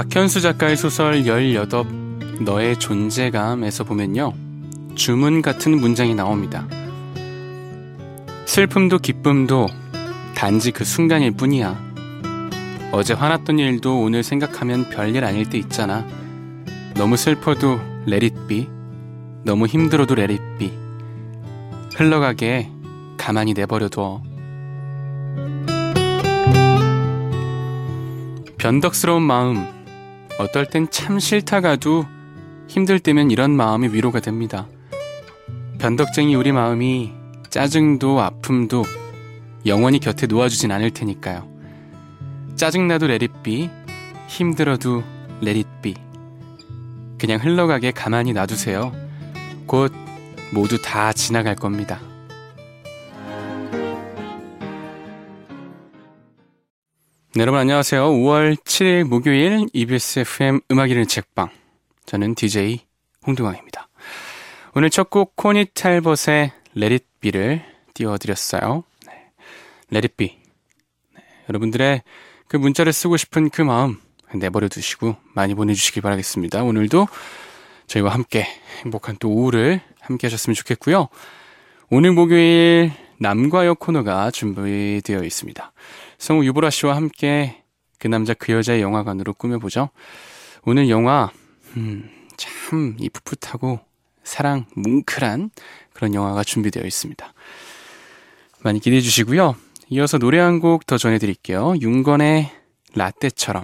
박현수 작가의 소설 18 너의 존재감에서 보면요, 주문 같은 문장이 나옵니다. 슬픔도 기쁨도 단지 그 순간일 뿐이야. 어제 화났던 일도 오늘 생각하면 별일 아닐 때 있잖아. 너무 슬퍼도 let it be, 너무 힘들어도 let it be. 흘러가게 가만히 내버려둬. 변덕스러운 마음, 어떨 땐 참 싫다가도 힘들 때면 이런 마음이 위로가 됩니다. 변덕쟁이 우리 마음이 짜증도 아픔도 영원히 곁에 놓아주진 않을 테니까요. 짜증나도 let it be, 힘들어도 let it be. 그냥 흘러가게 가만히 놔두세요. 곧 모두 다 지나갈 겁니다. 네, 여러분 안녕하세요. 5월 7일 목요일 EBS FM 음악 읽는 책방, 저는 DJ 홍동광입니다. 오늘 첫 곡 코니 탤벗의 Let It Be를 띄워드렸어요. 네, Let It Be. 네, 여러분들의 그 문자를 쓰고 싶은 그 마음 내버려 두시고 많이 보내주시길 바라겠습니다. 오늘도 저희와 함께 행복한 또 오후를 함께 하셨으면 좋겠고요. 오늘 목요일 남과 여 코너가 준비되어 있습니다. 성우 유보라 씨와 함께 그 남자 그 여자의 영화관으로 꾸며보죠. 오늘 영화 참 이 풋풋하고 사랑 뭉클한 그런 영화가 준비되어 있습니다. 많이 기대해 주시고요. 이어서 노래 한 곡 더 전해드릴게요. 윤건의 라떼처럼.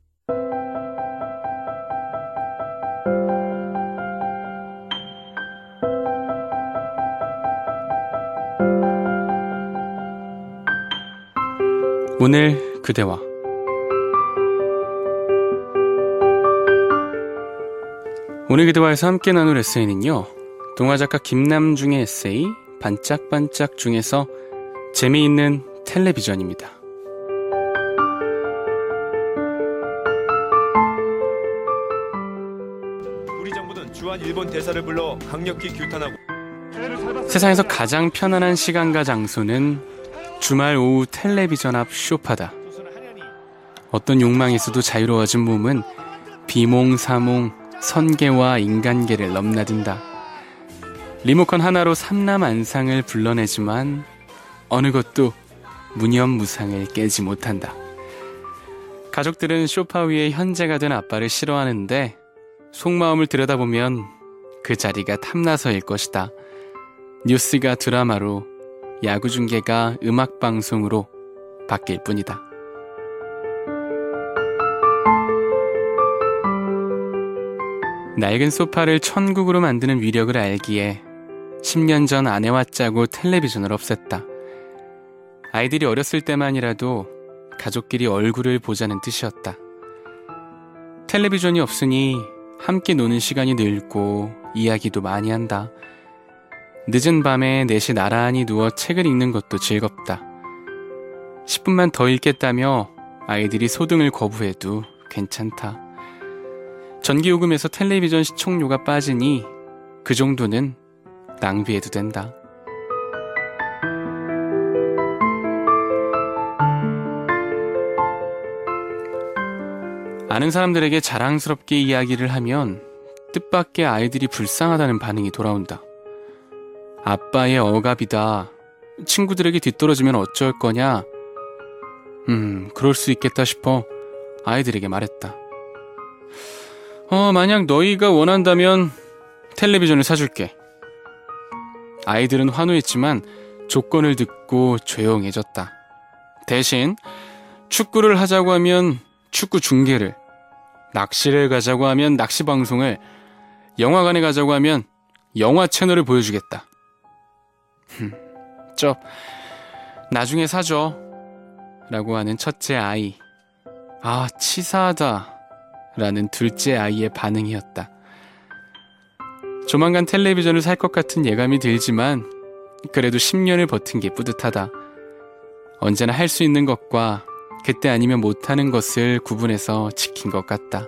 오늘 그대와. 오늘 그대와에서 함께 나눌 에세이는요, 동화작가 김남중의 에세이 반짝반짝 중에서 재미있는 텔레비전입니다. 우리 정부는 주한 일본 대사를 불러 강력히 규탄하고, 세상에서 가장 편안한 시간과 장소는 주말 오후 텔레비전 앞 쇼파다. 어떤 욕망이 있어도 자유로워진 몸은 비몽사몽 선계와 인간계를 넘나든다. 리모컨 하나로 삼라만상을 불러내지만 어느 것도 무념무상을 깨지 못한다. 가족들은 소파 위에 현재가 된 아빠를 싫어하는데 속마음을 들여다보면 그 자리가 탐나서일 것이다. 뉴스가 드라마로, 야구 중계가 음악방송으로 바뀔 뿐이다. 낡은 소파를 천국으로 만드는 위력을 알기에 10년 전 아내와 짜고 텔레비전을 없앴다. 아이들이 어렸을 때만이라도 가족끼리 얼굴을 보자는 뜻이었다. 텔레비전이 없으니 함께 노는 시간이 늘고 이야기도 많이 한다. 늦은 밤에 넷이 나란히 누워 책을 읽는 것도 즐겁다. 10분만 더 읽겠다며 아이들이 소등을 거부해도 괜찮다. 전기요금에서 텔레비전 시청료가 빠지니 그 정도는 낭비해도 된다. 아는 사람들에게 자랑스럽게 이야기를 하면 뜻밖의 아이들이 불쌍하다는 반응이 돌아온다. 아빠의 억압이다. 친구들에게 뒤떨어지면 어쩔 거냐? 그럴 수 있겠다 싶어 아이들에게 말했다. 만약 너희가 원한다면 텔레비전을 사줄게. 아이들은 환호했지만 조건을 듣고 조용해졌다. 대신 축구를 하자고 하면 축구 중계를, 낚시를 가자고 하면 낚시 방송을, 영화관에 가자고 하면 영화 채널을 보여주겠다. 나중에 사줘 라고 하는 첫째 아이, 치사하다 라는 둘째 아이의 반응이었다. 조만간 텔레비전을 살 것 같은 예감이 들지만 그래도 10년을 버틴 게 뿌듯하다. 언제나 할 수 있는 것과 그때 아니면 못하는 것을 구분해서 지킨 것 같다.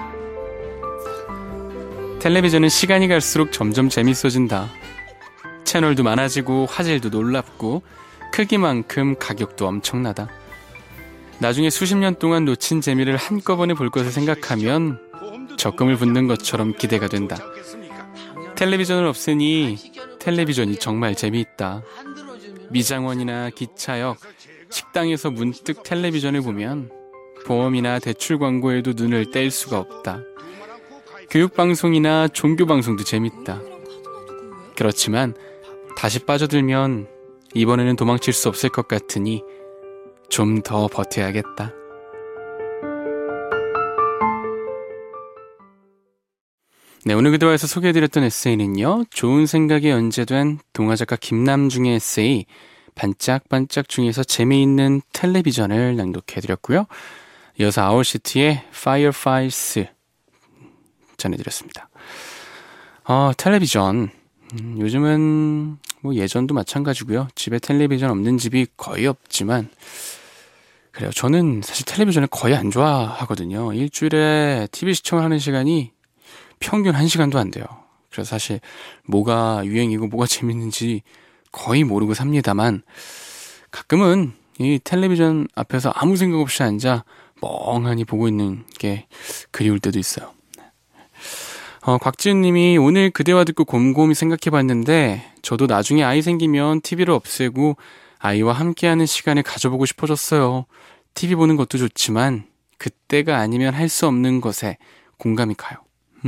텔레비전은 시간이 갈수록 점점 재밌어진다. 채널도 많아지고 화질도 놀랍고 크기만큼 가격도 엄청나다. 나중에 수십 년 동안 놓친 재미를 한꺼번에 볼 것을 생각하면 적금을 붓는 것처럼 기대가 된다. 텔레비전을 없애니 텔레비전이 정말 재미있다. 미장원이나 기차역, 식당에서 문득 텔레비전을 보면 보험이나 대출 광고에도 눈을 뗄 수가 없다. 교육방송이나 종교방송도 재밌다. 그렇지만 다시 빠져들면 이번에는 도망칠 수 없을 것 같으니 좀 더 버텨야겠다. 네, 오늘 그대와에서 소개해드렸던 에세이는요, 좋은 생각에 연재된 동화작가 김남중의 에세이 반짝반짝 중에서 재미있는 텔레비전을 낭독해드렸고요. 이어서 아울시티의 Fireflies 전해드렸습니다. 텔레비전 요즘은 뭐 예전도 마찬가지고요. 집에 텔레비전 없는 집이 거의 없지만 그래요. 저는 사실 텔레비전을 거의 안 좋아하거든요. 일주일에 TV 시청을 하는 시간이 평균 1시간도 안 돼요. 그래서 사실 뭐가 유행이고 뭐가 재밌는지 거의 모르고 삽니다만 가끔은 이 텔레비전 앞에서 아무 생각 없이 앉아 멍하니 보고 있는 게 그리울 때도 있어요. 곽지은 님이 오늘 그대와 듣고 곰곰이 생각해봤는데 저도 나중에 아이 생기면 TV를 없애고 아이와 함께하는 시간을 가져보고 싶어졌어요. TV 보는 것도 좋지만 그때가 아니면 할 수 없는 것에 공감이 가요.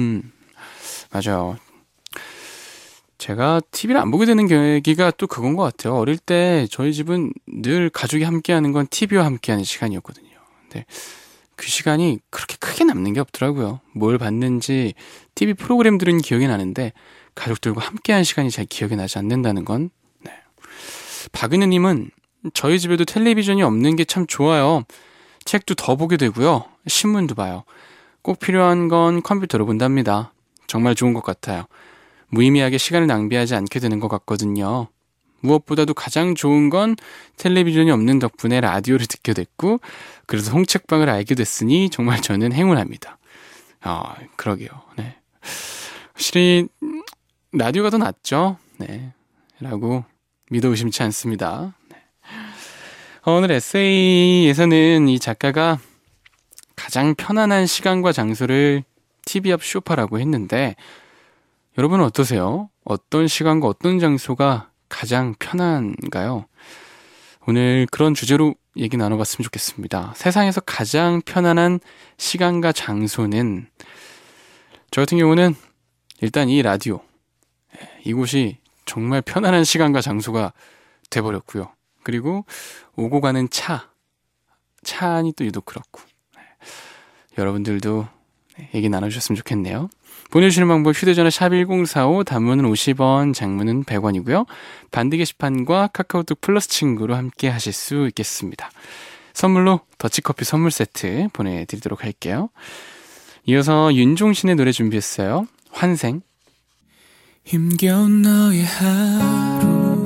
맞아요. 제가 TV를 안 보게 되는 계기가 또 그건 것 같아요. 어릴 때 저희 집은 늘 가족이 함께하는 건 TV와 함께하는 시간이었거든요. 근데 그 시간이 그렇게 크게 남는 게 없더라고요. 뭘 봤는지 TV 프로그램들은 기억이 나는데 가족들과 함께한 시간이 잘 기억이 나지 않는다는 건. 네. 박은혜님은 저희 집에도 텔레비전이 없는 게 참 좋아요. 책도 더 보게 되고요. 신문도 봐요. 꼭 필요한 건 컴퓨터로 본답니다. 정말 좋은 것 같아요. 무의미하게 시간을 낭비하지 않게 되는 것 같거든요. 무엇보다도 가장 좋은 건 텔레비전이 없는 덕분에 라디오를 듣게 됐고 그래서 홍책방을 알게 됐으니 정말 저는 행운합니다. 그러게요. 네. 확실히 라디오가 더 낫죠. 네. 라고 믿어 의심치 않습니다. 네. 오늘 에세이에서는 이 작가가 가장 편안한 시간과 장소를 TV 앞 소파라고 했는데 여러분은 어떠세요? 어떤 시간과 어떤 장소가 가장 편한가요? 오늘 그런 주제로 얘기 나눠봤으면 좋겠습니다. 세상에서 가장 편안한 시간과 장소는 저 같은 경우는 일단 이 라디오 이곳이 정말 편안한 시간과 장소가 돼버렸고요. 그리고 오고 가는 차 안이 또 유독 그렇고 여러분들도 얘기 나눠주셨으면 좋겠네요. 보내주시는 방법 휴대전화 샵1045 단문은 50원 장문은 100원이고요. 반디 게시판과 카카오톡 플러스 친구로 함께 하실 수 있겠습니다. 선물로 더치커피 선물 세트 보내드리도록 할게요. 이어서 윤종신의 노래 준비했어요. 환생. 힘겨운 너의 하루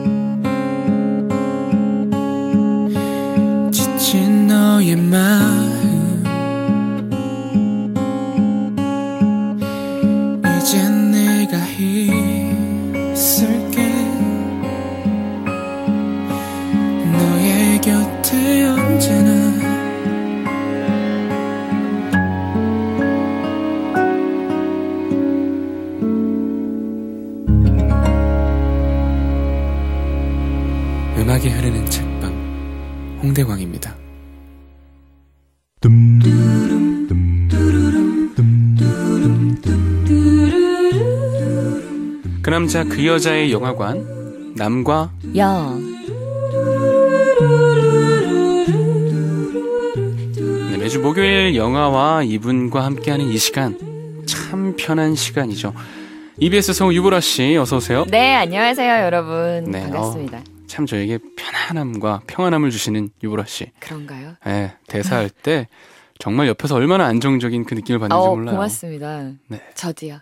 지친 너의 마음 이젠 내가 있을게 너의 곁에 언제나 음악이 흐르는 책방 홍대광입니다. 그 남자 그 여자의 영화관 남과 여. 네, 매주 목요일 영화와 이분과 함께하는 이 시간 참 편한 시간이죠. EBS 성우 유보라 씨 어서 오세요. 네, 안녕하세요 여러분. 네, 반갑습니다. 참 저에게 편안함과 평안함을 주시는 유보라 씨. 그런가요? 네, 대사할 때 정말 옆에서 얼마나 안정적인 그 느낌을 받는지 몰라요. 고맙습니다. 네. 저도요.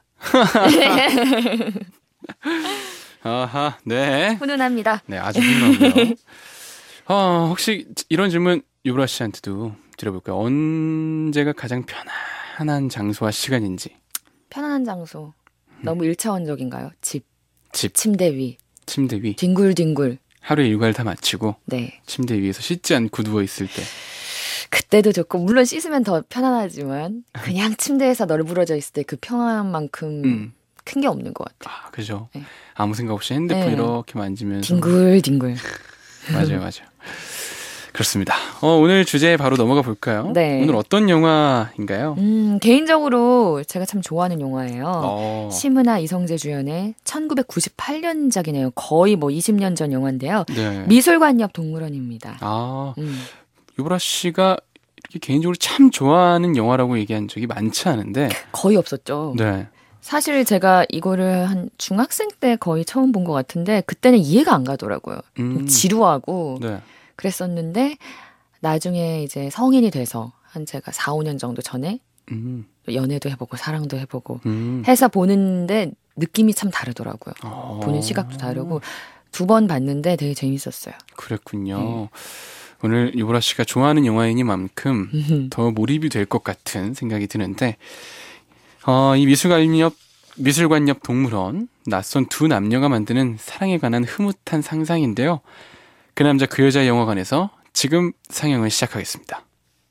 아하, 네. 훈훈합니다. 네, 아주 훈훈하고요. 혹시 이런 질문 유브라 씨한테도 드려볼까요? 언제가 가장 편안한 장소와 시간인지. 편안한 장소. 너무 1차원적인가요? 집. 집. 침대 위. 침대 위. 뒹굴뒹굴. 하루의 일과를 다 마치고 네. 침대 위에서 씻지 않고 누워있을 때. 그때도 좋고 물론 씻으면 더 편안하지만 그냥 침대에서 널브러져 있을 때 그 평안만큼 큰 게 없는 것 같아요. 아, 그죠. 네. 아무 생각 없이 핸드폰 네. 이렇게 만지면서. 뒹굴뒹굴. 맞아요. 그렇습니다. 오늘 주제에 바로 넘어가 볼까요? 네. 오늘 어떤 영화인가요? 개인적으로 제가 참 좋아하는 영화예요. 심은하 이성재 주연의 1998년작이네요. 거의 뭐 20년 전 영화인데요. 네. 미술관 옆 동물원입니다. 유보라 씨가 이렇게 개인적으로 참 좋아하는 영화라고 얘기한 적이 많지 않은데 거의 없었죠. 네. 사실 제가 이거를 한 중학생 때 거의 처음 본 것 같은데 그때는 이해가 안 가더라고요. 지루하고 네. 그랬었는데 나중에 이제 성인이 돼서 한 제가 4, 5년 정도 전에 연애도 해보고 사랑도 해보고 해서 보는데 느낌이 참 다르더라고요. 보는 시각도 다르고 2번 봤는데 되게 재밌었어요. 그랬군요. 오늘 유보라 씨가 좋아하는 영화이니만큼 더 몰입이 될 것 같은 생각이 드는데 이 미술관 옆 동물원, 낯선 두 남녀가 만드는 사랑에 관한 흐뭇한 상상인데요. 그 남자 그 여자 영화관에서 지금 상영을 시작하겠습니다.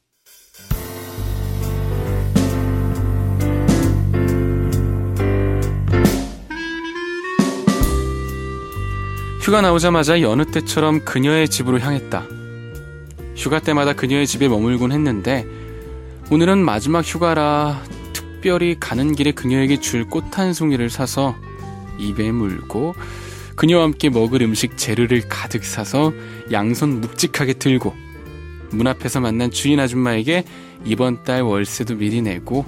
휴가 나오자마자 여느 때처럼 그녀의 집으로 향했다. 휴가 때마다 그녀의 집에 머물곤 했는데 오늘은 마지막 휴가라 특별히 가는 길에 그녀에게 줄 꽃 한 송이를 사서 입에 물고 그녀와 함께 먹을 음식 재료를 가득 사서 양손 묵직하게 들고 문 앞에서 만난 주인 아줌마에게 이번 달 월세도 미리 내고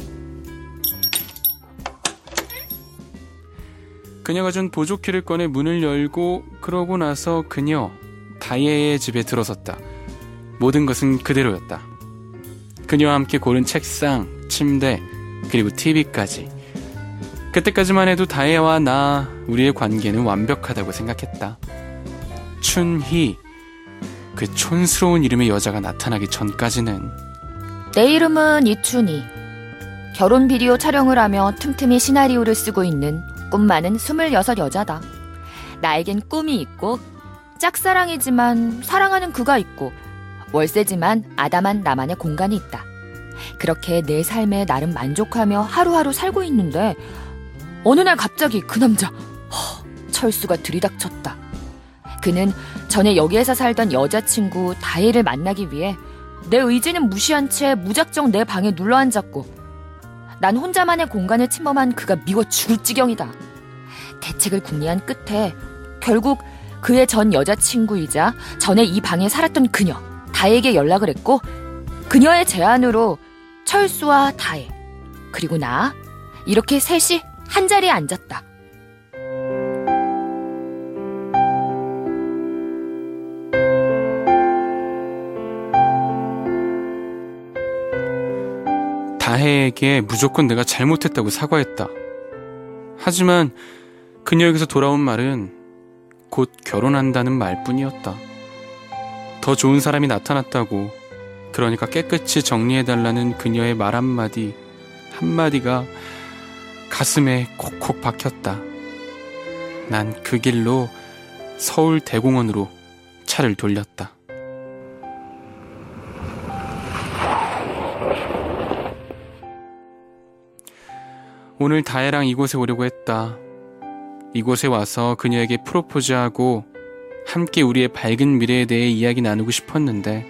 그녀가 준 보조키를 꺼내 문을 열고 그러고 나서 그녀 다혜의 집에 들어섰다. 모든 것은 그대로였다. 그녀와 함께 고른 책상, 침대, 그리고 TV까지. 그때까지만 해도 다혜와 나, 우리의 관계는 완벽하다고 생각했다. 춘희, 그 촌스러운 이름의 여자가 나타나기 전까지는. 내 이름은 이춘희. 결혼 비디오 촬영을 하며 틈틈이 시나리오를 쓰고 있는 꿈 많은 26 여자다. 나에겐 꿈이 있고 짝사랑이지만 사랑하는 그가 있고 월세지만 아담한 나만의 공간이 있다. 그렇게 내 삶에 나름 만족하며 하루하루 살고 있는데 어느 날 갑자기 그 남자 철수가 들이닥쳤다. 그는 전에 여기에서 살던 여자친구 다혜를 만나기 위해 내 의지는 무시한 채 무작정 내 방에 눌러앉았고 난 혼자만의 공간을 침범한 그가 미워 죽을 지경이다. 대책을 궁리한 끝에 결국 그의 전 여자친구이자 전에 이 방에 살았던 그녀 다혜에게 연락을 했고 그녀의 제안으로 철수와 다혜 그리고 나 이렇게 셋이 한자리에 앉았다. 다혜에게 무조건 내가 잘못했다고 사과했다. 하지만 그녀에게서 돌아온 말은 곧 결혼한다는 말뿐이었다. 더 좋은 사람이 나타났다고, 그러니까 깨끗이 정리해달라는 그녀의 말 한마디가 가슴에 콕콕 박혔다. 난 그 길로 서울 대공원으로 차를 돌렸다. 오늘 다혜랑 이곳에 오려고 했다. 이곳에 와서 그녀에게 프로포즈하고 함께 우리의 밝은 미래에 대해 이야기 나누고 싶었는데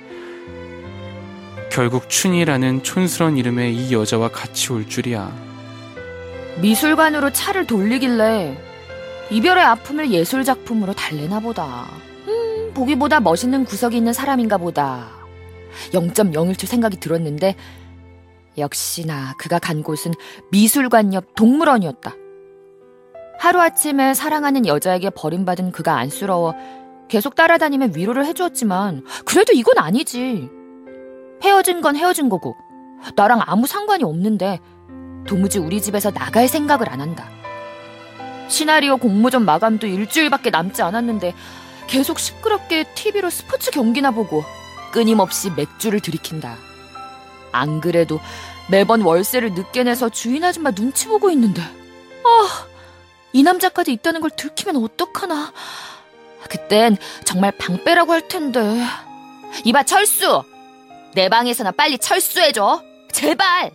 결국 춘희라는 촌스러운 이름의 이 여자와 같이 올 줄이야. 미술관으로 차를 돌리길래 이별의 아픔을 예술작품으로 달래나 보다. 보기보다 멋있는 구석이 있는 사람인가 보다. 0.01초 생각이 들었는데 역시나 그가 간 곳은 미술관 옆 동물원이었다. 하루아침에 사랑하는 여자에게 버림받은 그가 안쓰러워 계속 따라다니며 위로를 해주었지만 그래도 이건 아니지. 헤어진 건 헤어진 거고 나랑 아무 상관이 없는데 도무지 우리 집에서 나갈 생각을 안 한다. 시나리오 공모전 마감도 일주일밖에 남지 않았는데 계속 시끄럽게 TV로 스포츠 경기나 보고 끊임없이 맥주를 들이킨다. 안 그래도 매번 월세를 늦게 내서 주인 아줌마 눈치 보고 있는데 이 남자까지 있다는 걸 들키면 어떡하나. 그땐 정말 방빼라고 할 텐데. 이봐, 철수! 내 방에서나 빨리 철수해줘. 제발!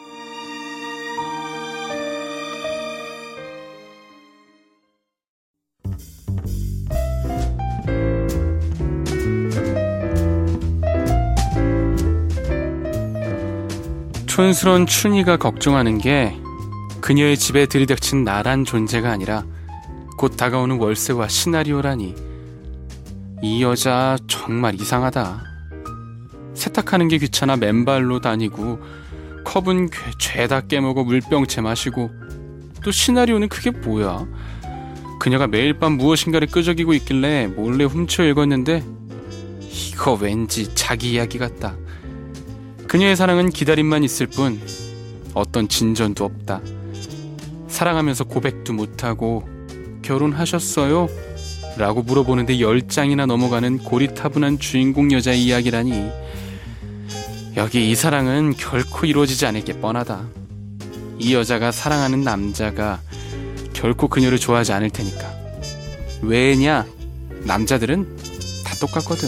촌스러운 춘희가 걱정하는 게 그녀의 집에 들이닥친 나란 존재가 아니라 곧 다가오는 월세와 시나리오라니. 이 여자 정말 이상하다. 세탁하는 게 귀찮아 맨발로 다니고, 컵은 죄다 깨먹어 물병채 마시고, 또 시나리오는 그게 뭐야? 그녀가 매일 밤 무엇인가를 끄적이고 있길래 몰래 훔쳐 읽었는데 이거 왠지 자기 이야기 같다. 그녀의 사랑은 기다림만 있을 뿐 어떤 진전도 없다. 사랑하면서 고백도 못하고 결혼하셨어요? 라고 물어보는데 10장이나 넘어가는 고리타분한 주인공 여자의 이야기라니. 여기 이 사랑은 결코 이루어지지 않을 게 뻔하다. 이 여자가 사랑하는 남자가 결코 그녀를 좋아하지 않을 테니까. 왜냐? 남자들은 다 똑같거든.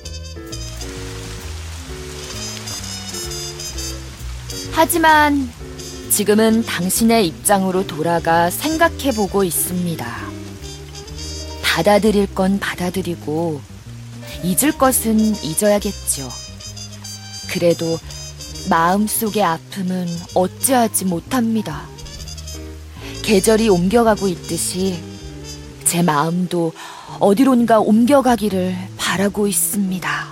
하지만 지금은 당신의 입장으로 돌아가 생각해보고 있습니다. 받아들일 건 받아들이고 잊을 것은 잊어야겠죠. 그래도 마음속의 아픔은 어찌하지 못합니다. 계절이 옮겨가고 있듯이 제 마음도 어디론가 옮겨가기를 바라고 있습니다.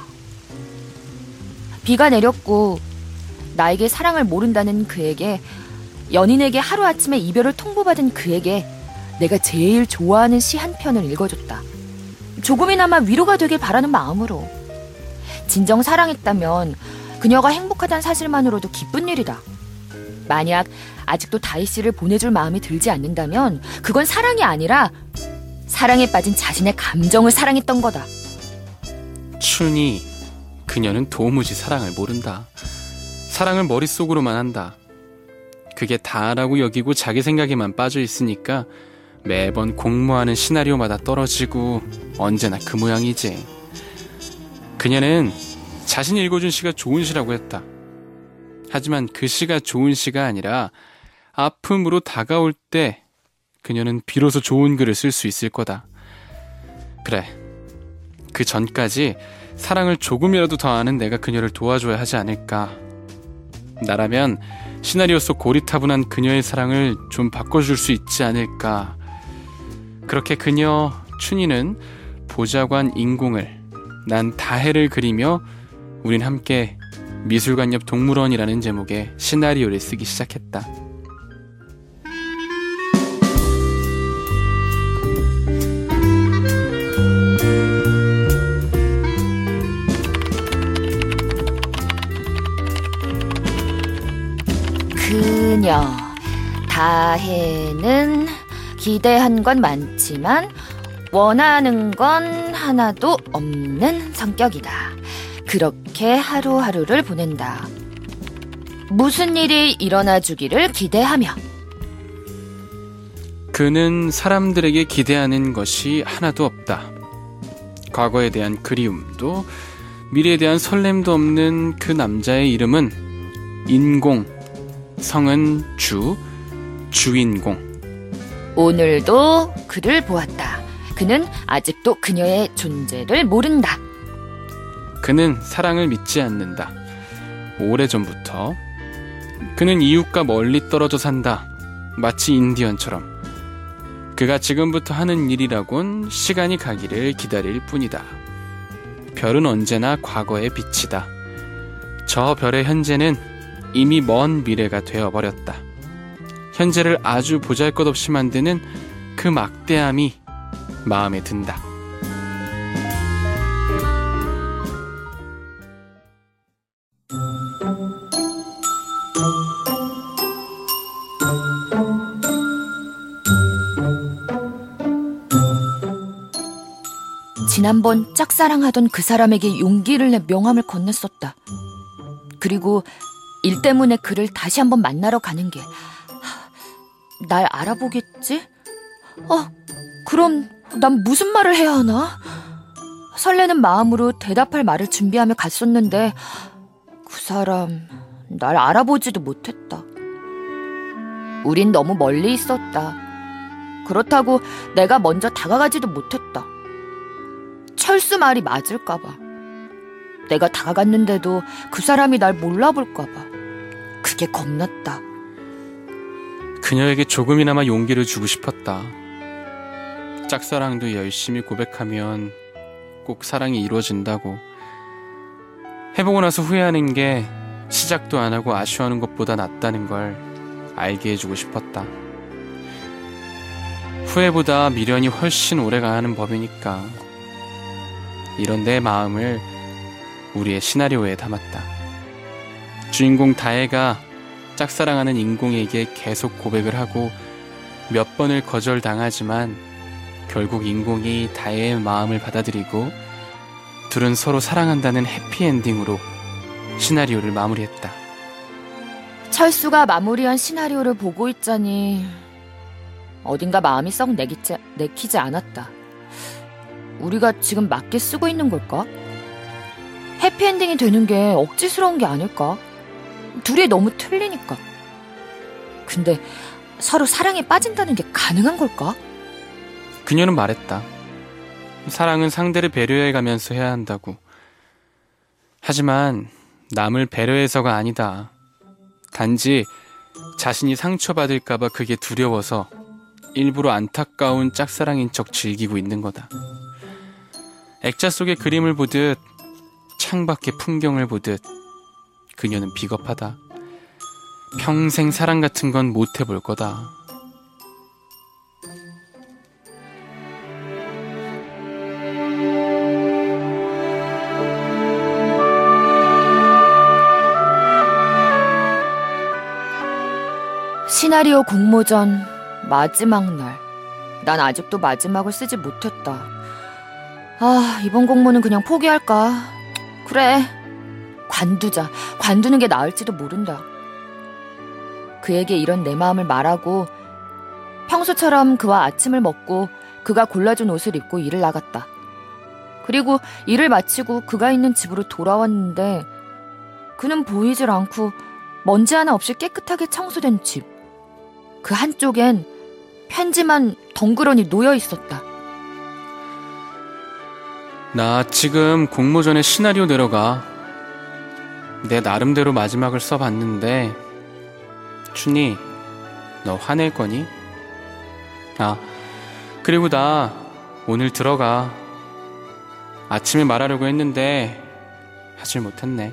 비가 내렸고 나에게 사랑을 모른다는 그에게, 연인에게 하루아침에 이별을 통보받은 그에게 내가 제일 좋아하는 시 한 편을 읽어줬다. 조금이나마 위로가 되길 바라는 마음으로. 진정 사랑했다면 그녀가 행복하다는 사실만으로도 기쁜 일이다. 만약 아직도 다희 씨를 보내줄 마음이 들지 않는다면 그건 사랑이 아니라 사랑에 빠진 자신의 감정을 사랑했던 거다. 춘희, 그녀는 도무지 사랑을 모른다. 사랑을 머릿속으로만 한다. 그게 다라고 여기고 자기 생각에만 빠져 있으니까 매번 공모하는 시나리오마다 떨어지고 언제나 그 모양이지. 그녀는 자신이 읽어준 시가 좋은 시라고 했다. 하지만 그 시가 좋은 시가 아니라 아픔으로 다가올 때 그녀는 비로소 좋은 글을 쓸 수 있을 거다. 그래, 그 전까지 사랑을 조금이라도 더 아는 내가 그녀를 도와줘야 하지 않을까. 나라면 시나리오 속 고리타분한 그녀의 사랑을 좀 바꿔줄 수 있지 않을까. 그렇게 그녀 춘희는 보좌관 인공을, 난 다해를 그리며 우린 함께 미술관 옆 동물원이라는 제목의 시나리오를 쓰기 시작했다. 그녀, 다해는 기대한 건 많지만 원하는 건 하나도 없는 성격이다. 그렇게 하루하루를 보낸다. 무슨 일이 일어나 주기를 기대하며. 그는 사람들에게 기대하는 것이 하나도 없다. 과거에 대한 그리움도 미래에 대한 설렘도 없는 그 남자의 이름은 인공, 성은 주인공. 오늘도 그를 보았다. 그는 아직도 그녀의 존재를 모른다. 그는 사랑을 믿지 않는다. 오래전부터. 그는 이웃과 멀리 떨어져 산다. 마치 인디언처럼. 그가 지금부터 하는 일이라곤 시간이 가기를 기다릴 뿐이다. 별은 언제나 과거의 빛이다. 저 별의 현재는 이미 먼 미래가 되어버렸다. 현재를 아주 보잘것없이 만드는 그 막대함이 마음에 든다. 지난번 짝사랑하던 그 사람에게 용기를 내 명함을 건넸었다. 그리고 일 때문에 그를 다시 한번 만나러 가는 게 날 알아보겠지? 그럼 난 무슨 말을 해야 하나? 설레는 마음으로 대답할 말을 준비하며 갔었는데 그 사람 날 알아보지도 못했다. 우린 너무 멀리 있었다. 그렇다고 내가 먼저 다가가지도 못했다. 철수 말이 맞을까봐. 내가 다가갔는데도 그 사람이 날 몰라볼까봐. 그게 겁났다. 그녀에게 조금이나마 용기를 주고 싶었다. 짝사랑도 열심히 고백하면 꼭 사랑이 이루어진다고. 해보고 나서 후회하는 게 시작도 안 하고 아쉬워하는 것보다 낫다는 걸 알게 해주고 싶었다. 후회보다 미련이 훨씬 오래가는 법이니까. 이런 내 마음을 우리의 시나리오에 담았다. 주인공 다혜가 짝사랑하는 인공에게 계속 고백을 하고 몇 번을 거절당하지만 결국 인공이 다혜의 마음을 받아들이고 둘은 서로 사랑한다는 해피엔딩으로 시나리오를 마무리했다. 철수가 마무리한 시나리오를 보고 있자니 어딘가 마음이 썩 내키지 않았다. 우리가 지금 맞게 쓰고 있는 걸까? 해피엔딩이 되는 게 억지스러운 게 아닐까? 둘이 너무 틀리니까. 근데 서로 사랑에 빠진다는 게 가능한 걸까? 그녀는 말했다. 사랑은 상대를 배려해가면서 해야 한다고. 하지만 남을 배려해서가 아니다. 단지 자신이 상처받을까봐 그게 두려워서 일부러 안타까운 짝사랑인 척 즐기고 있는 거다. 액자 속의 그림을 보듯 창밖의 풍경을 보듯 그녀는 비겁하다. 평생 사랑 같은 건 못 해볼 거다. 시나리오 공모전 마지막 날. 난 아직도 마지막을 쓰지 못했다. 이번 공모는 그냥 포기할까? 그래, 관두자. 관두는 게 나을지도 모른다. 그에게 이런 내 마음을 말하고 평소처럼 그와 아침을 먹고 그가 골라준 옷을 입고 일을 나갔다. 그리고 일을 마치고 그가 있는 집으로 돌아왔는데 그는 보이질 않고 먼지 하나 없이 깨끗하게 청소된 집. 그 한쪽엔 편지만 덩그러니 놓여 있었다. 나 지금 공모전에 시나리오 내려가. 내 나름대로 마지막을 써봤는데 춘희, 너 화낼 거니? 그리고 나 오늘 들어가. 아침에 말하려고 했는데 하질 못했네.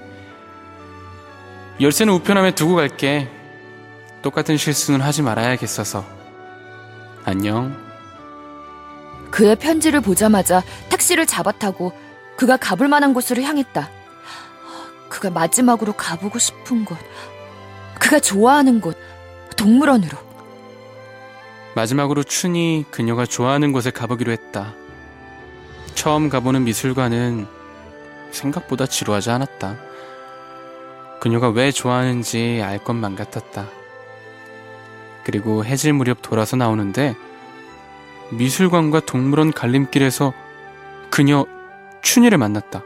열쇠는 우편함에 두고 갈게. 똑같은 실수는 하지 말아야겠어서. 안녕. 그의 편지를 보자마자 택시를 잡아타고 그가 가볼 만한 곳으로 향했다. 그가 마지막으로 가보고 싶은 곳, 그가 좋아하는 곳, 동물원으로. 마지막으로 춘이 그녀가 좋아하는 곳에 가보기로 했다. 처음 가보는 미술관은 생각보다 지루하지 않았다. 그녀가 왜 좋아하는지 알 것만 같았다. 그리고 해질 무렵 돌아서 나오는데 미술관과 동물원 갈림길에서 그녀 춘희를 만났다.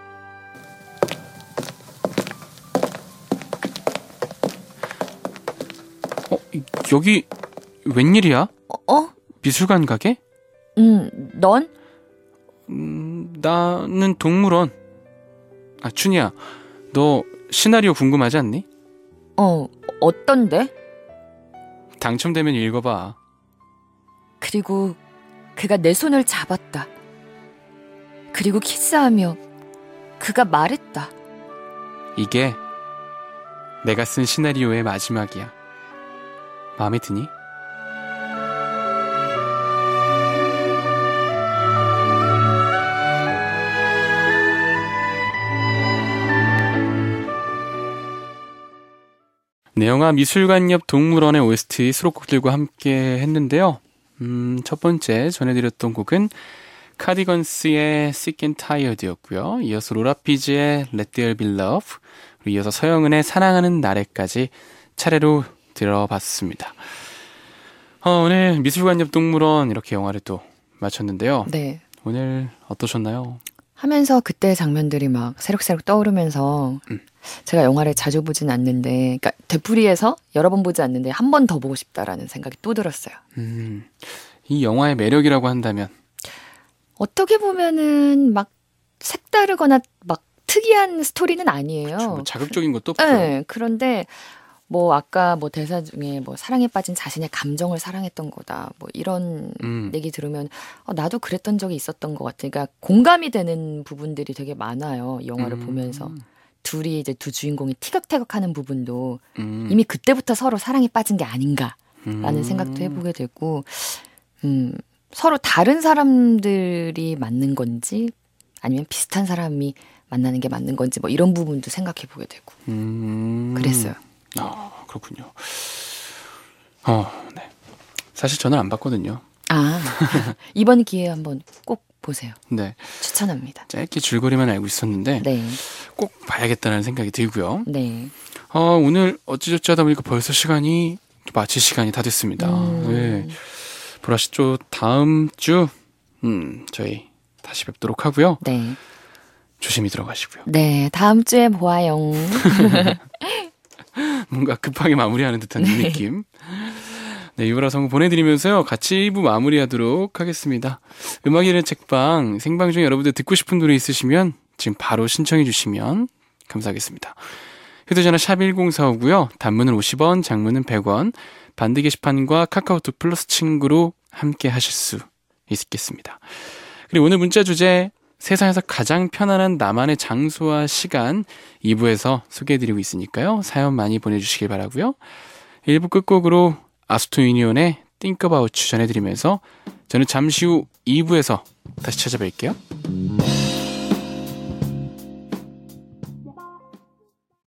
여기 웬일이야? 미술관 가게? 넌? 나는 동물원. 춘희야, 너 시나리오 궁금하지 않니? 어떤데? 당첨되면 읽어봐. 그리고 그가 내 손을 잡았다. 그리고 키스하며 그가 말했다. 이게 내가 쓴 시나리오의 마지막이야. 마음에 드니? 네, 영화 미술관 옆 동물원의 OST 수록곡들과 함께 했는데요. 첫 번째 전해드렸던 곡은 카디건스의 Sick and Tired였고요. 이어서 로라피즈의 Let There Be Love, 그리고 이어서 서영은의 사랑하는 나래까지 차례로 들어봤습니다. 오늘 미술관 옆 동물원 이렇게 영화를 또 마쳤는데요. 네. 오늘 어떠셨나요? 하면서 그때 장면들이 막 새록새록 떠오르면서 제가 영화를 자주 보진 않는데, 그러니까 되풀이해서 여러 번 보지 않는데 한 번 더 보고 싶다라는 생각이 또 들었어요. 이 영화의 매력이라고 한다면 어떻게 보면은 막 색다르거나 막 특이한 스토리는 아니에요. 뭐 자극적인 것도 없고. 네, 그런데 뭐 아까 뭐 대사 중에 뭐 사랑에 빠진 자신의 감정을 사랑했던 거다. 뭐 이런 얘기 들으면 나도 그랬던 적이 있었던 것 같아. 그러니까 공감이 되는 부분들이 되게 많아요. 이 영화를 보면서. 둘이 이제 두 주인공이 티격태격하는 부분도 이미 그때부터 서로 사랑에 빠진 게 아닌가라는 생각도 해보게 되고, 서로 다른 사람들이 맞는 건지 아니면 비슷한 사람이 만나는 게 맞는 건지 뭐 이런 부분도 생각해 보게 되고 그랬어요. 그렇군요. 네. 사실 저는 안 봤거든요. 이번 기회에 한번 꼭 보세요. 네. 추천합니다. 짧게 줄거리만 알고 있었는데 네. 꼭 봐야겠다는 생각이 들고요. 네. 오늘 어찌저찌 하다 보니까 벌써 시간이 마칠 시간이 다 됐습니다. 네. 보라씨 또 다음 주 저희 다시 뵙도록 하고요. 네. 조심히 들어가시고요. 네. 다음 주에 보아요. 뭔가 급하게 마무리하는 듯한 느낌. 네, 유보라 성우 보내드리면서요. 같이 2부 마무리하도록 하겠습니다. 음악이라는 책방 생방 중에 여러분들 듣고 싶은 노래 있으시면 지금 바로 신청해 주시면 감사하겠습니다. 휴대전화 샵 1045고요. 단문은 50원, 장문은 100원. 반드 게시판과 카카오톡 플러스 친구로 함께 하실 수 있겠습니다. 그리고 오늘 문자 주제 세상에서 가장 편안한 나만의 장소와 시간 2부에서 소개해드리고 있으니까요. 사연 많이 보내주시길 바라고요. 1부 끝곡으로 아스토 유니온의 Think About You 전해드리면서 저는 잠시 후 2부에서 다시 찾아뵐게요.